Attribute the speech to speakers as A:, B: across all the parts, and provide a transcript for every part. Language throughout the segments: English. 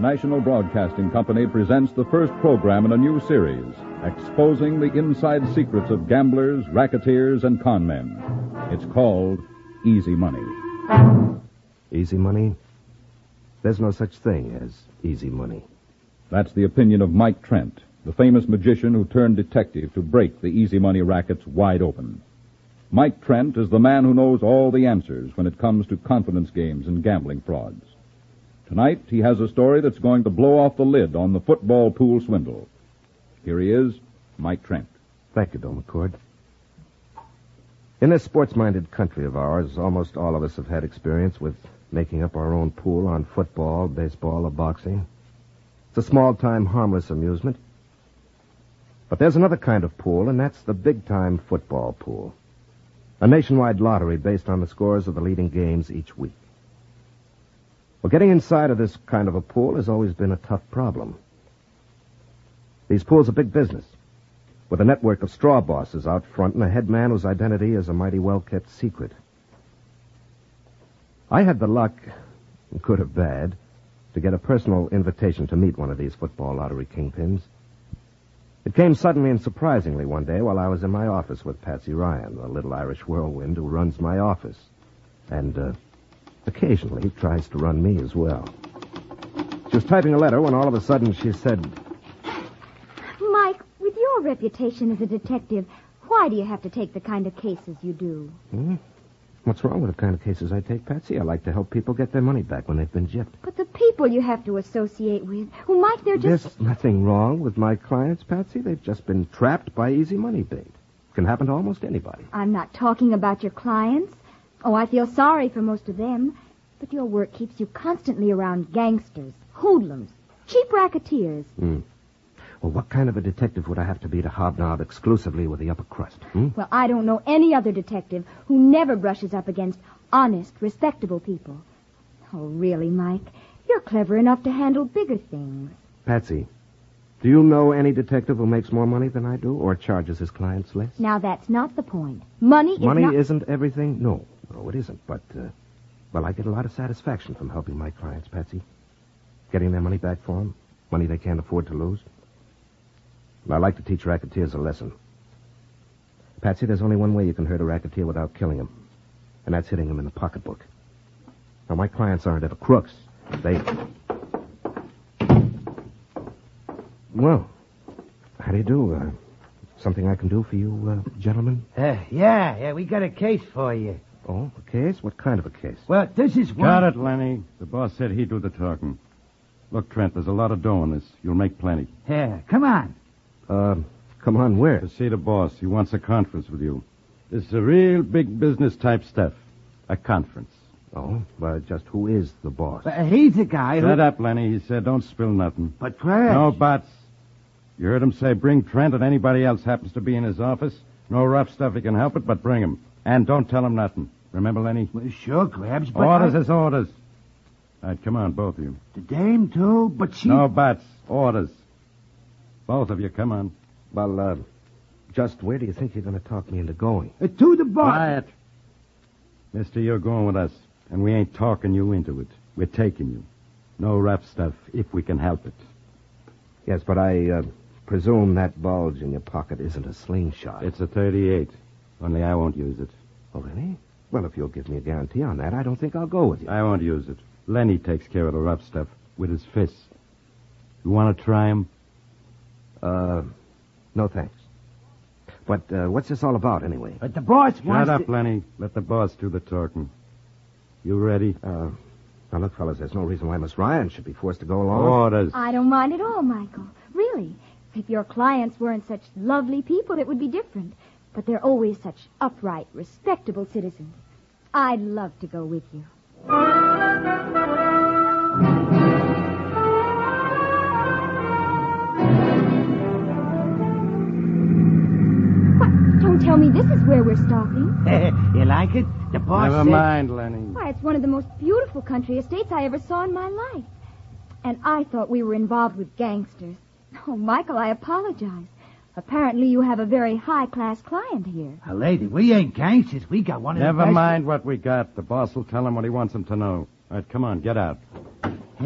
A: National Broadcasting Company presents the first program in a new series, exposing the inside secrets of gamblers, racketeers, and con men. It's called Easy Money.
B: Easy money? There's no such thing as easy money.
A: That's the opinion of Mike Trent, the famous magician who turned detective to break the easy money rackets wide open. Mike Trent is the man who knows all the answers when it comes to confidence games and gambling frauds. Tonight, he has a story that's going to blow off the lid on the football pool swindle. Here he is, Mike Trent.
B: Thank you, Bill McCord. In this sports-minded country of ours, almost all of us have had experience with making up our own pool on football, baseball, or boxing. It's a small-time, harmless amusement. But there's another kind of pool, and that's the big-time football pool. A nationwide lottery based on the scores of the leading games each week. Well, getting inside of this kind of a pool has always been a tough problem. These pools are big business, with a network of straw bosses out front and a head man whose identity is a mighty well-kept secret. I had the luck, good or bad, to get a personal invitation to meet one of these football lottery kingpins. It came suddenly and surprisingly one day while I was in my office with Patsy Ryan, the little Irish whirlwind who runs my office. And, occasionally tries to run me as well. She was typing a letter when all of a sudden she said,
C: Mike, with your reputation as a detective, why do you have to take the kind of cases you do?
B: What's wrong with the kind of cases I take, Patsy? I like to help people get their money back when they've been gypped.
C: But the people you have to associate with, well, Mike, they're just...
B: There's nothing wrong with my clients, Patsy. They've just been trapped by easy money bait. It can happen to almost anybody.
C: I'm not talking about your clients. Oh, I feel sorry for most of them. But your work keeps you constantly around gangsters, hoodlums, cheap racketeers.
B: Well, what kind of a detective would I have to be to hobnob exclusively with the upper crust?
C: Well, I don't know any other detective who never brushes up against honest, respectable people. Oh, really, Mike? You're clever enough to handle bigger things.
B: Patsy, do you know any detective who makes more money than I do or charges his clients less?
C: Now, that's not the point. Money
B: isn't everything? No, it isn't. But, I get a lot of satisfaction from helping my clients, Patsy. Getting their money back for them. Money they can't afford to lose. And I like to teach racketeers a lesson. Patsy, there's only one way you can hurt a racketeer without killing him. And that's hitting him in the pocketbook. Now, my clients aren't ever crooks. Well, how do you do? Something I can do for you, gentlemen?
D: Yeah, we got a case for you.
B: Oh, a case? What kind of a case?
D: Well, this is one...
E: Got it, Lenny. The boss said he'd do the talking. Look, Trent, there's a lot of dough in this. You'll make plenty.
D: Yeah, come on.
B: Come on, where?
E: To see the boss. He wants a conference with you. This is a real big business type stuff. A conference.
B: Oh, but just who is the boss?
D: He's the guy who...
E: Shut up, Lenny. He said don't spill nothing.
D: But Trent...
E: No buts. You heard him say bring Trent and anybody else happens to be in his office. No rough stuff, he can help it, but bring him. And don't tell him nothing. Remember, Lenny?
D: Well, sure, Krabs, but...
E: Orders is orders. All right, come on, both of you.
D: The dame, too? But she...
E: No buts. Orders. Both of you, come on.
B: Well, just where do you think you're going to talk me into going?
D: To the boss.
E: Quiet. Mister, you're going with us, and we ain't talking you into it. We're taking you. No rough stuff, if we can help it.
B: Yes, but I presume that bulge in your pocket isn't a slingshot.
E: It's a 38, only I won't use it.
B: Oh, really? Well, if you'll give me a guarantee on that, I don't think I'll go with you.
E: I won't use it. Lenny takes care of the rough stuff with his fists. You want to try him?
B: No thanks. But what's this all about, anyway?
D: But the boss wants
E: Shut up, Lenny. Let the boss do the talking. You ready?
B: Now, look, fellas, there's no reason why Miss Ryan should be forced to go along.
E: Orders.
C: I don't mind at all, Michael. Really. If your clients weren't such lovely people, it would be different. But they're always such upright, respectable citizens. I'd love to go with you. Don't tell me this is where we're stopping.
D: You like it? The boss
E: Never
D: said...
E: mind, Lenny.
C: Why, it's one of the most beautiful country estates I ever saw in my life. And I thought we were involved with gangsters. Oh, Michael, I apologize. Apparently you have a very high-class client here.
D: Lady, we ain't gangsters. We got one of the
E: Never
D: best...
E: mind what we got. The boss will tell him what he wants him to know. All right, come on, get out.
D: Yeah.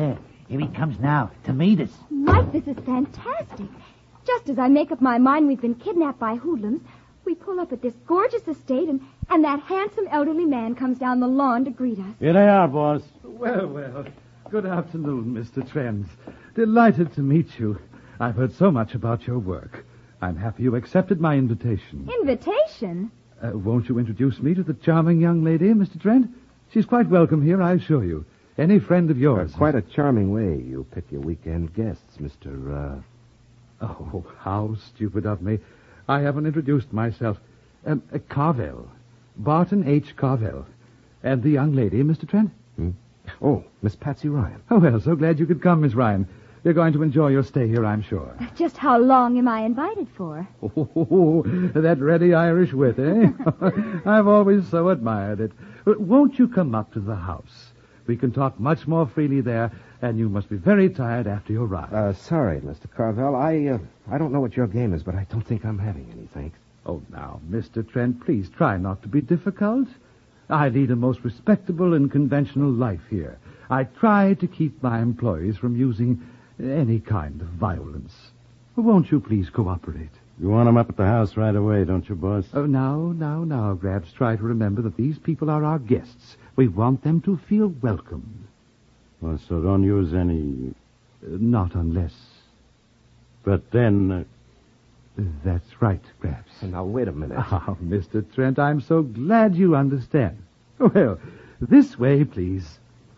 D: Here he comes now, to meet us.
C: Mike, this is fantastic. Just as I make up my mind we've been kidnapped by hoodlums, we pull up at this gorgeous estate, and that handsome elderly man comes down the lawn to greet us.
E: Here they are, boss.
F: Well. Good afternoon, Mr. Trent. Delighted to meet you. I've heard so much about your work. I'm happy you accepted my invitation.
C: Invitation?
F: Won't you introduce me to the charming young lady, Mr. Trent? She's quite welcome here, I assure you. Any friend of yours.
B: Quite a charming way you pick your weekend guests, Mr.
F: Oh, how stupid of me. I haven't introduced myself. Carvel. Barton H. Carvel. And the young lady, Mr. Trent?
B: Oh, Miss Patsy Ryan.
F: Oh, well, so glad you could come, Miss Ryan. You're going to enjoy your stay here, I'm sure.
C: Just how long am I invited for?
F: Oh, that ready Irish wit, eh? I've always so admired it. Won't you come up to the house? We can talk much more freely there, and you must be very tired after your ride.
B: Sorry, Mr. Carvel. I don't know what your game is, but I don't think I'm having any, thanks.
F: Oh, now, Mr. Trent, please try not to be difficult. I lead a most respectable and conventional life here. I try to keep my employees from using any kind of violence. Won't you please cooperate?
E: You want them up at the house right away, don't you, boss?
F: Oh, now, Grabs. Try to remember that these people are our guests. We want them to feel welcome.
E: Well, so don't use any...
F: Not unless...
E: But then...
F: That's right, Grabs.
B: Now, wait a minute.
F: Oh, Mr. Trent, I'm so glad you understand. Well, this way, please.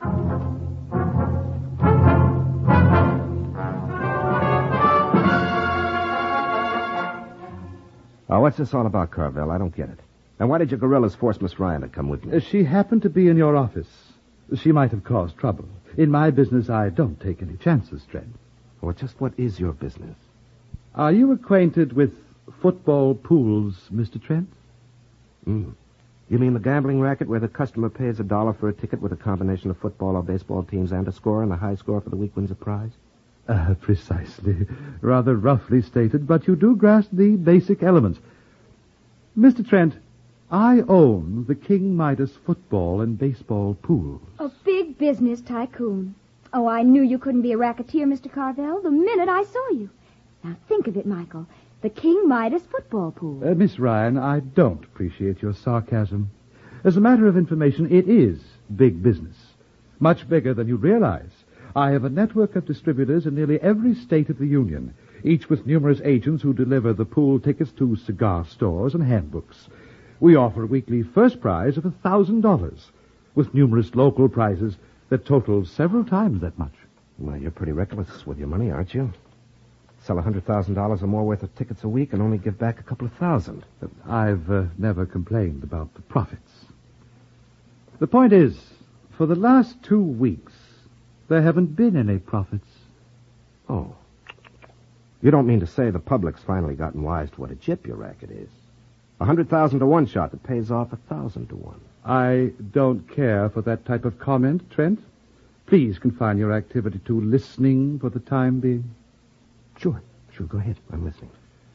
B: What's this all about, Carvel? I don't get it. And why did your gorillas force Miss Ryan to come with me?
F: She happened to be in your office. She might have caused trouble. In my business, I don't take any chances, Trent.
B: Well, just what is your business?
F: Are you acquainted with football pools, Mr. Trent?
B: You mean the gambling racket where the customer pays $1 for a ticket with a combination of football or baseball teams and a score, and the high score for the week wins a prize?
F: Precisely. Rather roughly stated, but you do grasp the basic elements. Mr. Trent, I own the King Midas football and baseball pools.
C: A big business tycoon. Oh, I knew you couldn't be a racketeer, Mr. Carvel, the minute I saw you. Now, think of it, Michael. The King Midas football pool.
F: Miss Ryan, I don't appreciate your sarcasm. As a matter of information, it is big business. Much bigger than you realize. I have a network of distributors in nearly every state of the Union, each with numerous agents who deliver the pool tickets to cigar stores and handbooks. We offer a weekly first prize of $1,000, with numerous local prizes that total several times that much.
B: Well, you're pretty reckless with your money, aren't you? Sell $100,000 or more worth of tickets a week and only give back a couple of thousand.
F: I've never complained about the profits. The point is, for the last 2 weeks, there haven't been any profits.
B: Oh. You don't mean to say the public's finally gotten wise to what a chip your racket is. 100,000 to one shot that pays off 1,000 to one.
F: I don't care for that type of comment, Trent. Please confine your activity to listening for the time being.
B: Sure, go ahead. I'm listening.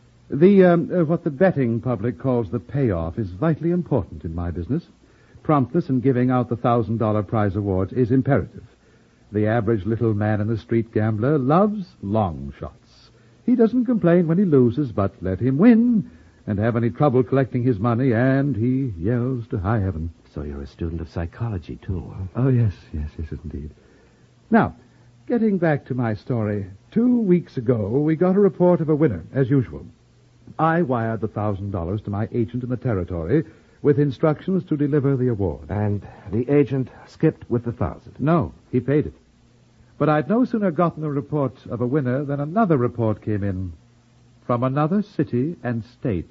F: What the betting public calls the payoff is vitally important in my business. Promptness in giving out the $1,000 prize awards is imperative. The average little man in the street gambler loves long shots. He doesn't complain when he loses, but let him win and have any trouble collecting his money, and he yells to high heaven.
B: So you're a student of psychology, too, huh?
F: Oh, yes, indeed. Now, getting back to my story, 2 weeks ago, we got a report of a winner, as usual. I wired the $1,000 to my agent in the territory with instructions to deliver the award.
B: And the agent skipped with the 1,000.
F: No, he paid it. But I'd no sooner gotten a report of a winner than another report came in from another city and state.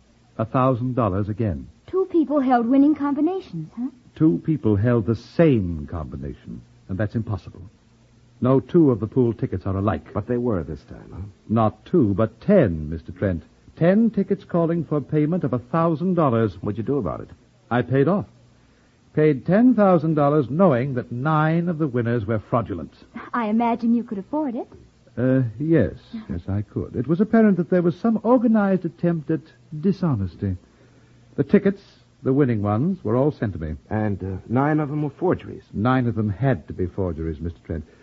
F: $1,000 again.
C: 2 people held winning combinations, huh?
F: 2 people held the same combination, and that's impossible. No 2 of the pool tickets are alike.
B: But they were this time, huh?
F: Not 2, but 10, Mr. Trent. 10 tickets calling for payment of $1,000.
B: What'd you do about it?
F: I paid off. Paid $10,000 knowing that 9 of the winners were fraudulent.
C: I imagine you could afford it.
F: Yes, I could. It was apparent that there was some organized attempt at dishonesty. The tickets, the winning ones, were all sent to me.
B: And 9 of them were forgeries.
F: 9 of them had to be forgeries, Mr. Trent.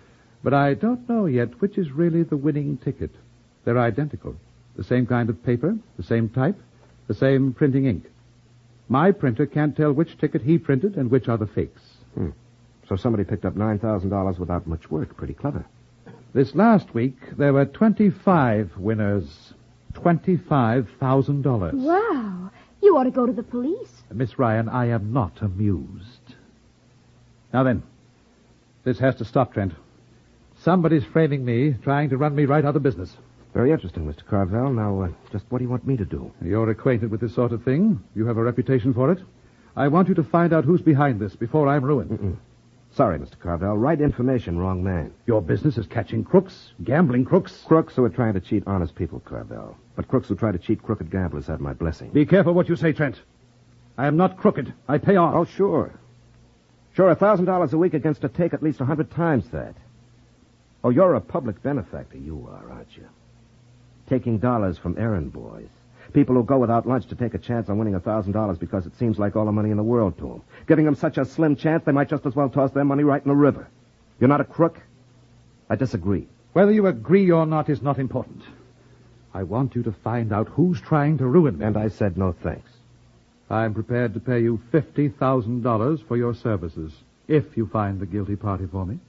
F: But I don't know yet which is really the winning ticket. They're identical. The same kind of paper, the same type, the same printing ink. My printer can't tell which ticket he printed and which are the fakes.
B: So somebody picked up $9,000 without much work. Pretty clever.
F: This last week, there were 25 winners. $25,000.
C: Wow. You ought to go to the police.
F: Miss Ryan, I am not amused. Now then, this has to stop, Trent. Somebody's framing me, trying to run me right out of business.
B: Very interesting, Mr. Carvel. Now, just what do you want me to do?
F: You're acquainted with this sort of thing. You have a reputation for it. I want you to find out who's behind this before I'm ruined.
B: Sorry, Mr. Carvel. Right information, wrong man.
F: Your business is catching crooks, gambling crooks.
B: Crooks who are trying to cheat honest people, Carvel. But crooks who try to cheat crooked gamblers have my blessing.
F: Be careful what you say, Trent. I am not crooked. I pay off.
B: Oh, sure. Sure, $1,000 a week against a take at least 100 times that. Oh, you're a public benefactor, you are, aren't you? Taking dollars from errand boys. People who go without lunch to take a chance on winning $1,000 because it seems like all the money in the world to them. Giving them such a slim chance, they might just as well toss their money right in the river. You're not a crook? I disagree.
F: Whether you agree or not is not important. I want you to find out who's trying to ruin me.
B: And I said no thanks.
F: I'm prepared to pay you $50,000 for your services, if you find the guilty party for me.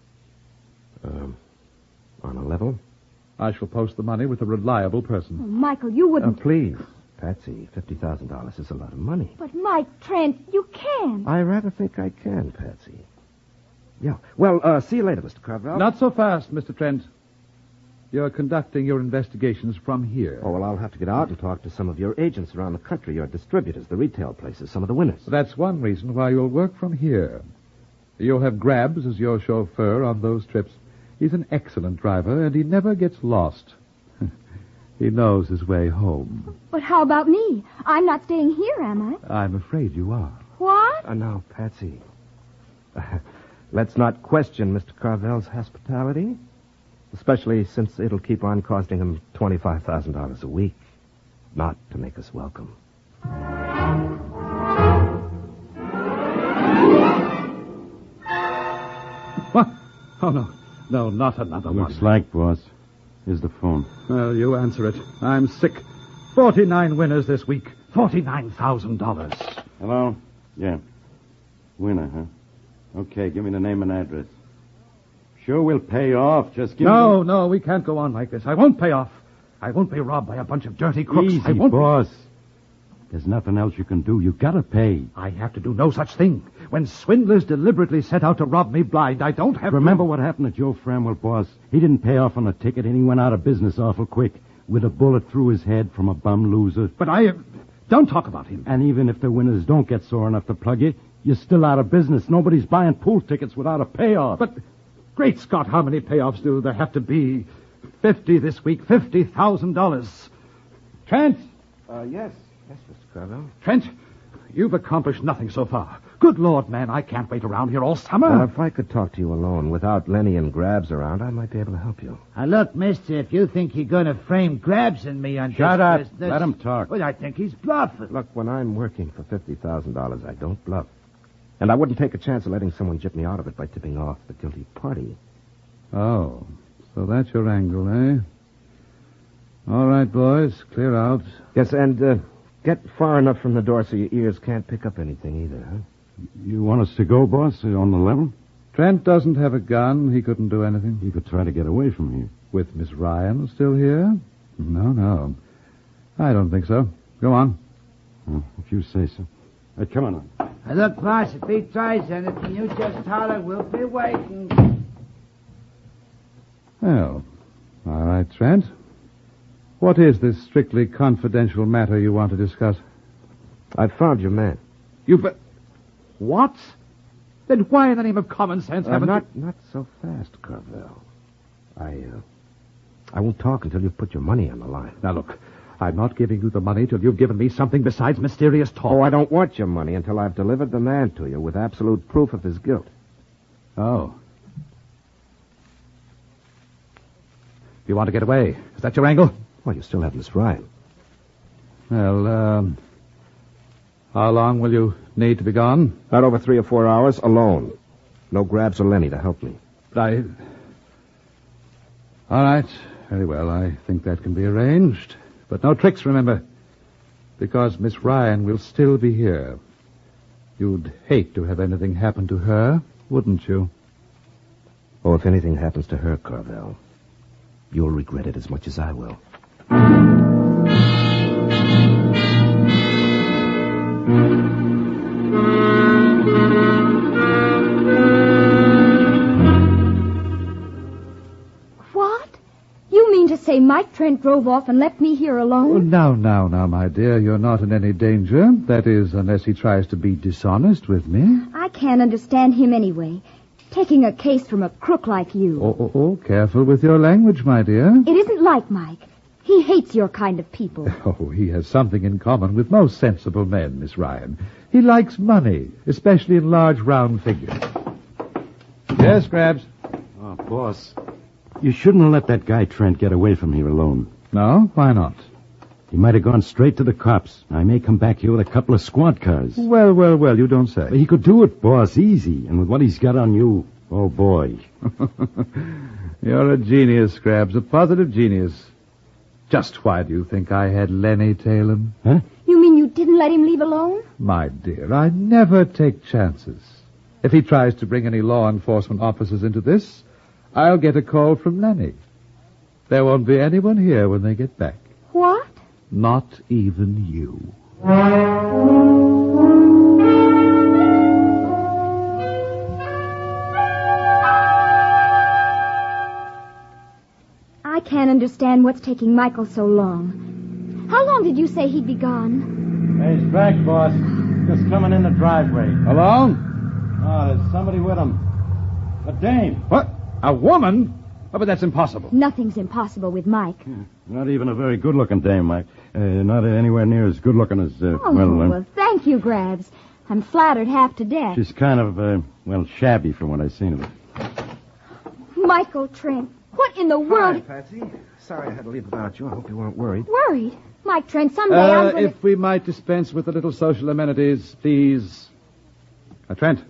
B: On a level?
F: I shall post the money with a reliable person.
C: Oh, Michael, you wouldn't...
B: Please. Patsy, $50,000 is a lot of money.
C: But, Mike, Trent, you can't.
B: I rather think I can, Patsy. Yeah. Well, see you later, Mr. Carvel.
F: Not so fast, Mr. Trent. You're conducting your investigations from here.
B: Oh, well, I'll have to get out and talk to some of your agents around the country, your distributors, the retail places, some of the winners.
F: That's one reason why you'll work from here. You'll have Grabs as your chauffeur on those trips. He's an excellent driver, and he never gets lost. He knows his way home.
C: But how about me? I'm not staying here, am I?
F: I'm afraid you are.
C: What?
B: Now, Patsy, let's not question Mr. Carvel's hospitality, especially since it'll keep on costing him $25,000 a week, not to make us welcome.
F: What? Oh, no. No, not another one.
E: Looks like, boss. Here's the phone.
F: Well, you answer it. I'm sick. 49 winners this week. $49,000.
E: Hello? Yeah. Winner, huh? Okay, give me the name and address. Sure, we'll pay off. Just give me...
F: No, we can't go on like this. I won't pay off. I won't be robbed by a bunch of dirty crooks.
E: Easy,
F: I won't
E: boss. There's nothing else you can do. You gotta pay.
F: I have to do no such thing. When swindlers deliberately set out to rob me blind, I don't have
E: Remember what happened to Joe Framwell, boss? He didn't pay off on a ticket, and he went out of business awful quick with a bullet through his head from a bum loser.
F: But don't talk about him.
E: And even if the winners don't get sore enough to plug you, you're still out of business. Nobody's buying pool tickets without a payoff.
F: But, great Scott, how many payoffs do there have to be? 50 this week, $50,000. Trent!
B: Yes, Mr. Carvel.
F: Trent, you've accomplished nothing so far. Good Lord, man, I can't wait around here all summer.
B: If I could talk to you alone without Lenny and Grabs around, I might be able to help you.
D: Look, mister, if you think you're going to frame Grabs and me on
E: Shut
D: this
E: up.
D: business...
E: Let him talk.
D: Well, I think he's bluffing.
B: Look, when I'm working for $50,000, I don't bluff. And I wouldn't take a chance of letting someone jip me out of it by tipping off the guilty party.
F: Oh, so that's your angle, eh? All right, boys, clear out.
B: Yes, and get far enough from the door so your ears can't pick up anything either, huh?
E: You want us to go, boss, on the level?
F: Trent doesn't have a gun. He couldn't do anything.
E: You could try to get away from here.
F: With Miss Ryan still here? No. I don't think so. Go on.
E: Oh, if you say so. Come on.
D: Look, boss, if he tries anything, you just holler. We'll be waiting.
F: Well, all right, Trent. What is this strictly confidential matter you want to discuss?
B: I've found your man.
F: What? Then why in the name of common sense haven't
B: Not so fast, Carvel. I won't talk until you've put your money on the line.
F: Now, look, I'm not giving you the money till you've given me something besides mysterious talk.
B: Oh, I don't want your money until I've delivered the man to you with absolute proof of his guilt.
F: Oh. You want to get away? Is that your angle?
B: Well, you still have Miss Ryan.
F: Well, how long will you need to be gone?
B: Not over 3 or 4 hours, alone. No Grabs or Lenny to help me.
F: But All right. Very well. I think that can be arranged. But no tricks, remember. Because Miss Ryan will still be here. You'd hate to have anything happen to her, wouldn't you?
B: Oh, if anything happens to her, Carvel, you'll regret it as much as I will.
C: What? You mean to say Mike Trent drove off and left me here
F: Oh,
C: alone?
F: now, my dear. You're not in any danger. That is, unless he tries to be dishonest with me.
C: I can't understand him anyway. Taking a case from a crook like you.
F: Oh, careful with your language, my dear.
C: It isn't like Mike. He hates your kind of people.
F: Oh, he has something in common with most sensible men, Miss Ryan. He likes money, especially in large round figures. Yes, Scraps?
E: Oh, boss. You shouldn't have let that guy Trent get away from here alone.
F: No? Why not?
E: He might have gone straight to the cops. I may come back here with a couple of squad cars.
F: Well, you don't say.
E: But he could do it, boss, easy. And with what he's got on you, oh, boy.
F: You're a genius, Scraps, a positive genius. Just why do you think I had Lenny tail him?
E: Huh?
C: You mean you didn't let him leave alone?
F: My dear, I never take chances. If he tries to bring any law enforcement officers into this, I'll get a call from Lenny. There won't be anyone here when they get back.
C: What?
F: Not even you.
C: I can't understand what's taking Michael so long. How long did you say he'd be gone?
E: Hey, he's back, boss. Just coming in the driveway.
F: Alone?
E: Oh, there's somebody with him. A dame.
F: What? A woman? Oh, but that's impossible.
C: Nothing's impossible with Mike.
E: Not even a very good-looking dame, Mike. Not anywhere near as good-looking as,
C: Well, thank you, Grabs. I'm flattered half to death.
E: she's kind of, shabby from what I've seen of her.
C: Michael Trent, what in the world?
B: Hi, Patsy. Sorry I had to leave without you. I hope you weren't worried.
C: Worried? Mike Trent, someday I'm going to...
F: If we might dispense with a little social amenities, please. Trent,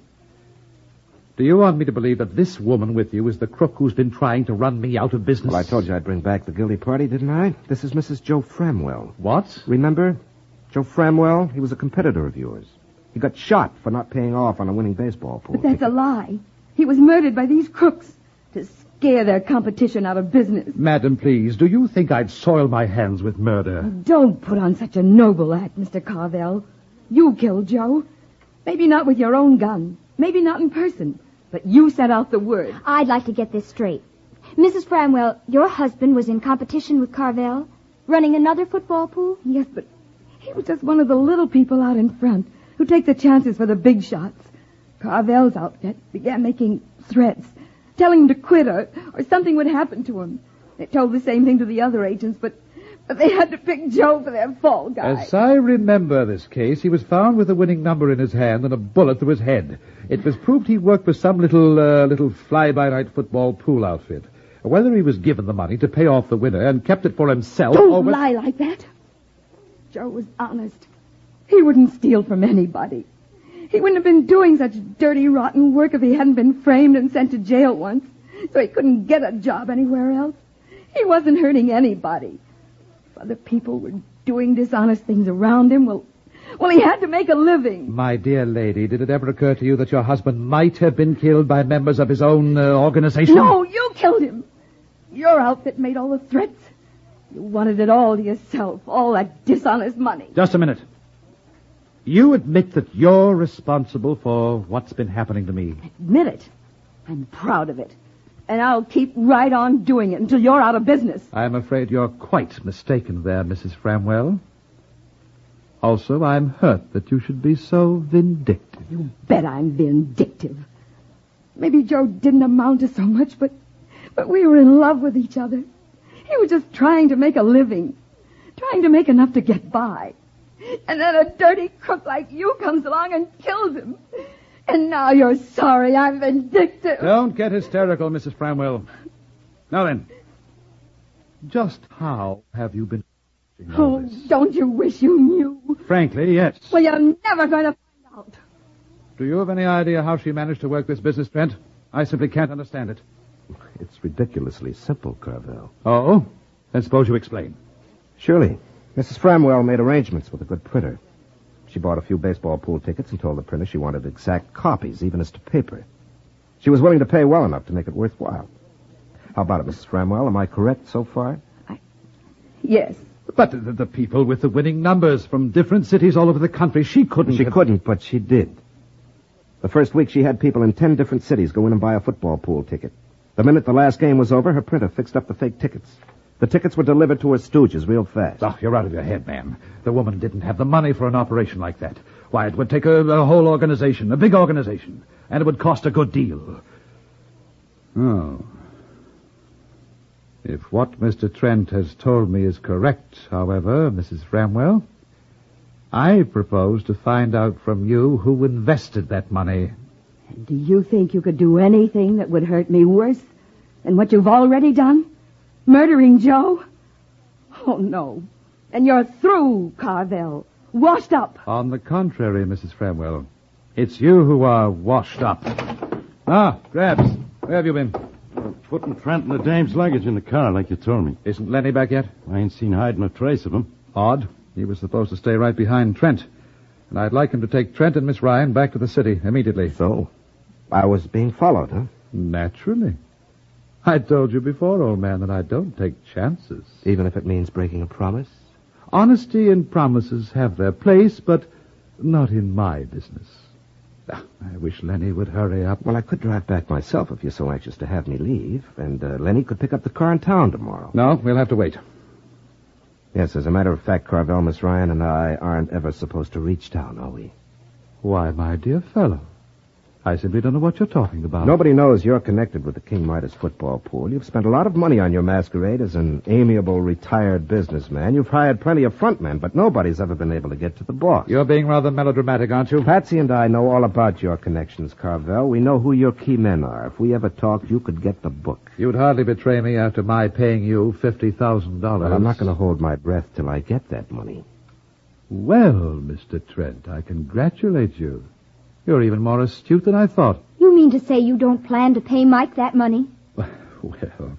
F: do you want me to believe that this woman with you is the crook who's been trying to run me out of business?
B: Well, I told you I'd bring back the guilty party, didn't I? This is Mrs. Joe Framwell.
F: What?
B: Remember? Joe Framwell? He was a competitor of yours. He got shot for not paying off on a winning baseball pool.
G: But that's a lie. He was murdered by these crooks to scare their competition out of business.
F: Madam, please, do you think I'd soil my hands with murder?
G: Don't put on such a noble act, Mr. Carvel. You killed Joe. Maybe not with your own gun. Maybe not in person. But you set out the word.
C: I'd like to get this straight. Mrs. Framwell, your husband was in competition with Carvel, running another football pool?
G: Yes, but he was just one of the little people out in front who take the chances for the big shots. Carvel's outfit began making threats, telling him to quit or something would happen to him. They told the same thing to the other agents, but they had to pick Joe for their fall guy.
F: As I remember this case, he was found with a winning number in his hand and a bullet through his head. It was proved he worked for some little fly-by-night football pool outfit. Whether he was given the money to pay off the winner and kept it for himself
G: Don't lie like that. Joe was honest. He wouldn't steal from anybody. He wouldn't have been doing such dirty, rotten work if he hadn't been framed and sent to jail once, so he couldn't get a job anywhere else. He wasn't hurting anybody. If other people were doing dishonest things around him, well, he had to make a living.
F: My dear lady, did it ever occur to you that your husband might have been killed by members of his own organization?
G: No, you killed him. Your outfit made all the threats. You wanted it all to yourself, all that dishonest money.
F: Just a minute. You admit that you're responsible for what's been happening to me.
G: Admit it. I'm proud of it. And I'll keep right on doing it until you're out of business.
F: I'm afraid you're quite mistaken there, Mrs. Framwell. Also, I'm hurt that you should be so vindictive.
G: You bet I'm vindictive. Maybe Joe didn't amount to so much, but we were in love with each other. He was just trying to make a living, trying to make enough to get by. And then a dirty crook like you comes along and kills him. And now you're sorry I'm vindictive.
F: Don't get hysterical, Mrs. Framwell. Now then, just how have you been doing all this?
G: Don't you wish you knew?
F: Frankly, yes.
G: Well, you're never going to find out.
F: Do you have any idea how she managed to work this business, Trent? I simply can't understand it.
B: It's ridiculously simple, Carvel.
F: Oh? Then suppose you explain.
B: Surely. Mrs. Framwell made arrangements with a good printer. She bought a few baseball pool tickets and told the printer she wanted exact copies, even as to paper. She was willing to pay well enough to make it worthwhile. How about it, Mrs. Framwell? Am I correct so far?
G: Yes.
F: But the people with the winning numbers from different cities all over the country, she couldn't...
B: She couldn't, but she did. The first week she had people in 10 different cities go in and buy a football pool ticket. The minute the last game was over, her printer fixed up the fake tickets. The tickets were delivered to her stooges real fast.
F: Oh, you're out of your head, man. The woman didn't have the money for an operation like that. Why, it would take a whole organization, a big organization, and it would cost a good deal. Oh. If what Mr. Trent has told me is correct, however, Mrs. Framwell, I propose to find out from you who invested that money.
G: Do you think you could do anything that would hurt me worse than what you've already done? Murdering Joe? Oh, no. And you're through, Carvel. Washed up.
F: On the contrary, Mrs. Framwell, it's you who are washed up. Ah, Grabs, where have you been?
E: Putting Trent and the dame's luggage in the car like you told me.
F: Isn't Lenny back yet?
E: I ain't seen hide nor trace of him.
F: Odd. He was supposed to stay right behind Trent. And I'd like him to take Trent and Miss Ryan back to the city immediately.
B: So, I was being followed, huh?
F: Naturally. I told you before, old man, that I don't take chances.
B: Even if it means breaking a promise?
F: Honesty and promises have their place, but not in my business. I wish Lenny would hurry up.
B: Well, I could drive back myself if you're so anxious to have me leave, and Lenny could pick up the car in town tomorrow.
F: No, we'll have to wait.
B: Yes, as a matter of fact, Carvel, Miss Ryan and I aren't ever supposed to reach town, are we?
F: Why, my dear fellow, I simply don't know what you're talking about.
B: Nobody knows you're connected with the King Midas football pool. You've spent a lot of money on your masquerade as an amiable, retired businessman. You've hired plenty of frontmen, but nobody's ever been able to get to the boss.
F: You're being rather melodramatic, aren't you?
B: Patsy and I know all about your connections, Carvel. We know who your key men are. If we ever talked, you could get the book.
F: You'd hardly betray me after my paying you $50,000.
B: Well, I'm not going to hold my breath till I get that money.
F: Well, Mr. Trent, I congratulate you. You're even more astute than I thought.
C: You mean to say you don't plan to pay Mike that money?
F: Well,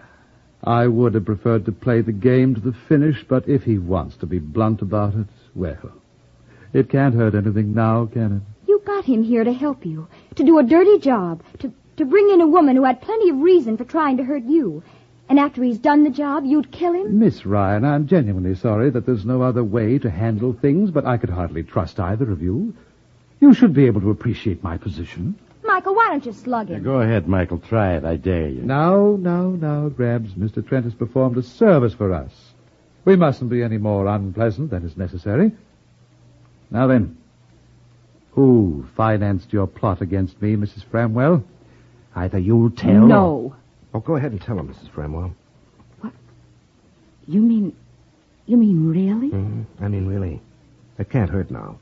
F: I would have preferred to play the game to the finish, but if he wants to be blunt about it, well, it can't hurt anything now, can it?
C: You got him here to help you, to do a dirty job, to bring in a woman who had plenty of reason for trying to hurt you. And after he's done the job, you'd kill him?
F: Miss Ryan, I'm genuinely sorry that there's no other way to handle things, but I could hardly trust either of you. You should be able to appreciate my position.
C: Michael, why don't you slug him?
E: Go ahead, Michael. Try it. I dare you.
F: Now, Grabs. Mr. Trent has performed a service for us. We mustn't be any more unpleasant than is necessary. Now then, who financed your plot against me, Mrs. Framwell? Either you'll tell...
G: No.
B: Oh, go ahead and tell him, Mrs. Framwell.
G: What? You mean really?
B: Mm-hmm. I mean, really. It can't hurt now.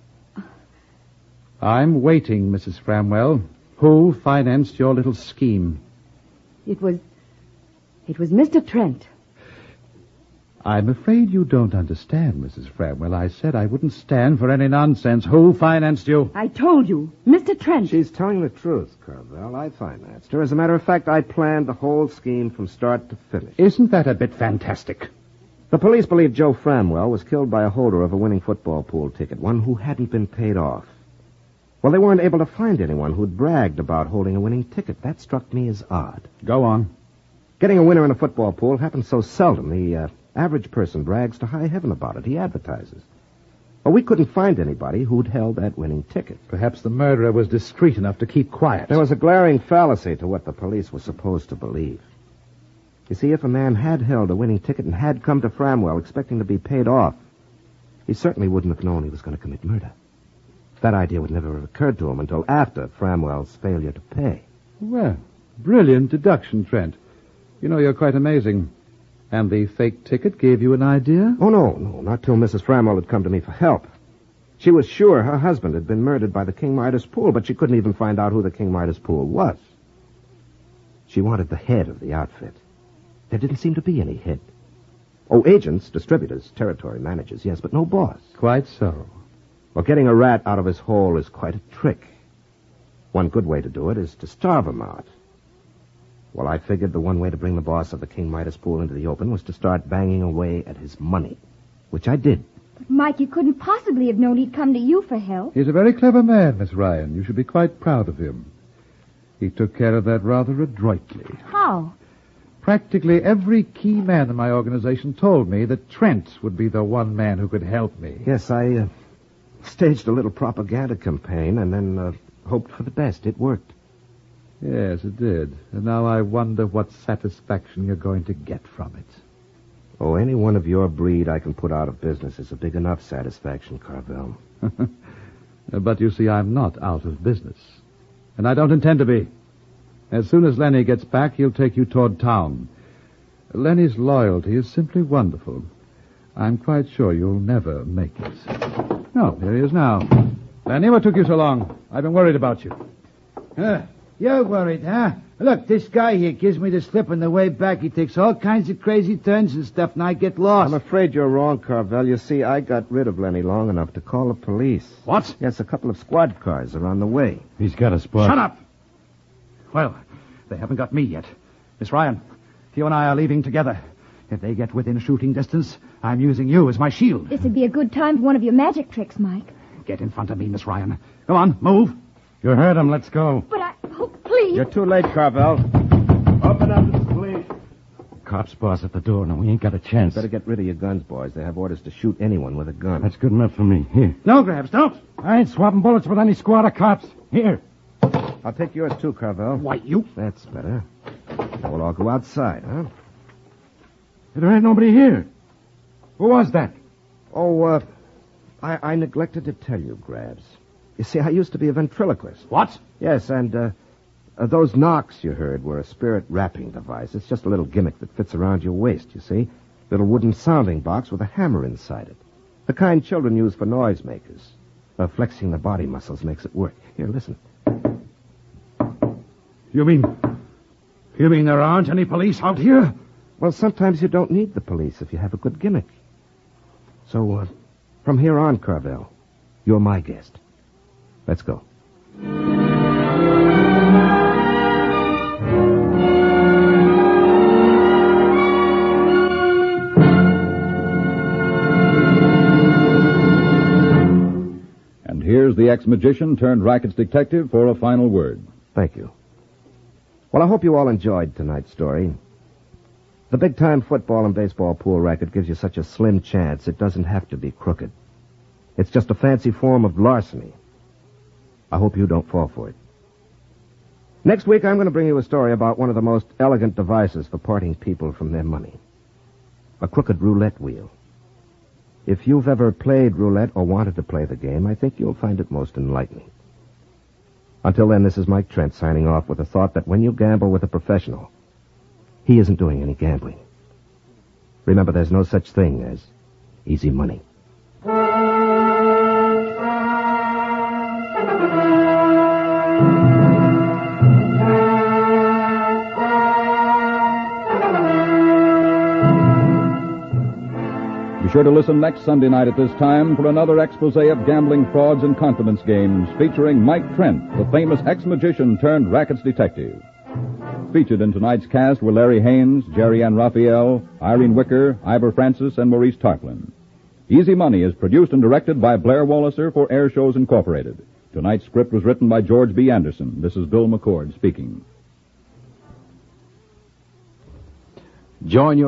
F: I'm waiting, Mrs. Framwell. Who financed your little scheme?
G: It was Mr. Trent.
F: I'm afraid you don't understand, Mrs. Framwell. I said I wouldn't stand for any nonsense. Who financed you?
G: I told you, Mr. Trent.
B: She's telling the truth, Carvel. I financed her. As a matter of fact, I planned the whole scheme from start to finish.
F: Isn't that a bit fantastic?
B: The police believe Joe Framwell was killed by a holder of a winning football pool ticket, one who hadn't been paid off. Well, they weren't able to find anyone who'd bragged about holding a winning ticket. That struck me as odd.
F: Go on.
B: Getting a winner in a football pool happens so seldom. The average person brags to high heaven about it. He advertises. Well, we couldn't find anybody who'd held that winning ticket.
F: Perhaps the murderer was discreet enough to keep quiet.
B: There was a glaring fallacy to what the police were supposed to believe. You see, if a man had held a winning ticket and had come to Framwell expecting to be paid off, he certainly wouldn't have known he was going to commit murder. That idea would never have occurred to him until after Framwell's failure to pay.
F: Well, brilliant deduction, Trent. You know, you're quite amazing. And the fake ticket gave you an idea?
B: Oh, no, not till Mrs. Framwell had come to me for help. She was sure her husband had been murdered by the King Midas pool, but she couldn't even find out who the King Midas pool was. She wanted the head of the outfit. There didn't seem to be any head. Oh, agents, distributors, territory managers, yes, but no boss.
F: Quite so.
B: Well, getting a rat out of his hole is quite a trick. One good way to do it is to starve him out. Well, I figured the one way to bring the boss of the King Midas pool into the open was to start banging away at his money, which I did.
C: But, Mike, you couldn't possibly have known he'd come to you for help.
F: He's a very clever man, Miss Ryan. You should be quite proud of him. He took care of that rather adroitly.
C: How?
F: Practically every key man in my organization told me that Trent would be the one man who could help me.
B: Yes, I staged a little propaganda campaign and then hoped for the best. It worked.
F: Yes, it did. And now I wonder what satisfaction you're going to get from it.
B: Oh, any one of your breed I can put out of business is a big enough satisfaction, Carvel.
F: But you see, I'm not out of business. And I don't intend to be. As soon as Lenny gets back, he'll take you toward town. Lenny's loyalty is simply wonderful. I'm quite sure you'll never make it. Oh, there he is now. Lenny, what took you so long? I've been worried about you.
D: You're worried, huh? Look, this guy here gives me the slip on the way back. He takes all kinds of crazy turns and stuff, and I get lost.
B: I'm afraid you're wrong, Carvel. You see, I got rid of Lenny long enough to call the police.
F: What?
B: Yes, a couple of squad cars are on the way.
E: He's got a spot.
F: Shut up! Well, they haven't got me yet. Miss Ryan, you and I are leaving together. If they get within shooting distance, I'm using you as my shield.
C: This would be a good time for one of your magic tricks, Mike.
F: Get in front of me, Miss Ryan. Go on, move.
E: You heard him. Let's go.
C: But oh, please.
B: You're too late, Carvel.
E: Open up to the police. Cops boss at the door. Now, we ain't got a chance.
B: Better get rid of your guns, boys. They have orders to shoot anyone with a gun.
E: That's good enough for me. Here.
F: No, Grabs, don't.
E: I ain't swapping bullets with any squad of cops. Here.
B: I'll take yours, too, Carvel.
F: Why, you...
B: That's better. Now we'll all go outside, huh?
E: There ain't nobody here. Who was that?
B: Oh, I neglected to tell you, Grabs. You see, I used to be a ventriloquist.
F: What?
B: Yes, and those knocks you heard were a spirit wrapping device. It's just a little gimmick that fits around your waist, you see. Little wooden sounding box with a hammer inside it. The kind children use for noisemakers. Flexing the body muscles makes it work. Here, listen.
F: You mean there aren't any police out here?
B: Well, sometimes you don't need the police if you have a good gimmick. So, from here on, Carvel, you're my guest. Let's go.
A: And here's the ex-magician turned rackets detective for a final word.
B: Thank you. Well, I hope you all enjoyed tonight's story. The big-time football and baseball pool racket gives you such a slim chance it doesn't have to be crooked. It's just a fancy form of larceny. I hope you don't fall for it. Next week, I'm going to bring you a story about one of the most elegant devices for parting people from their money. A crooked roulette wheel. If you've ever played roulette or wanted to play the game, I think you'll find it most enlightening. Until then, this is Mike Trent signing off with the thought that when you gamble with a professional, he isn't doing any gambling. Remember, there's no such thing as easy money.
A: Be sure to listen next Sunday night at this time for another expose of gambling frauds and confidence games featuring Mike Trent, the famous ex-magician turned rackets detective. Featured in tonight's cast were Larry Haynes, Jerry Ann Raphael, Irene Wicker, Ivor Francis, and Maurice Tarplin. Easy Money is produced and directed by Blair Walliser for Air Shows Incorporated. Tonight's script was written by George B. Anderson. This is Bill McCord speaking.
H: Join your